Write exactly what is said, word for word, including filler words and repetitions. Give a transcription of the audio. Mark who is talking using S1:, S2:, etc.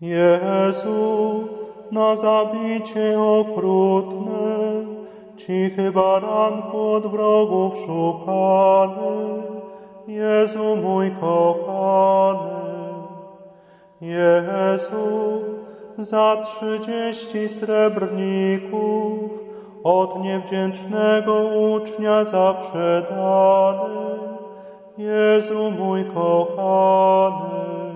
S1: Jezu, na zabicie okrutne, cichy baranku od wrogów szukany, Jezu mój kochany. Jezu, za trzydzieści srebrników od niewdzięcznego ucznia zawsze dany, Jezu mój kochany.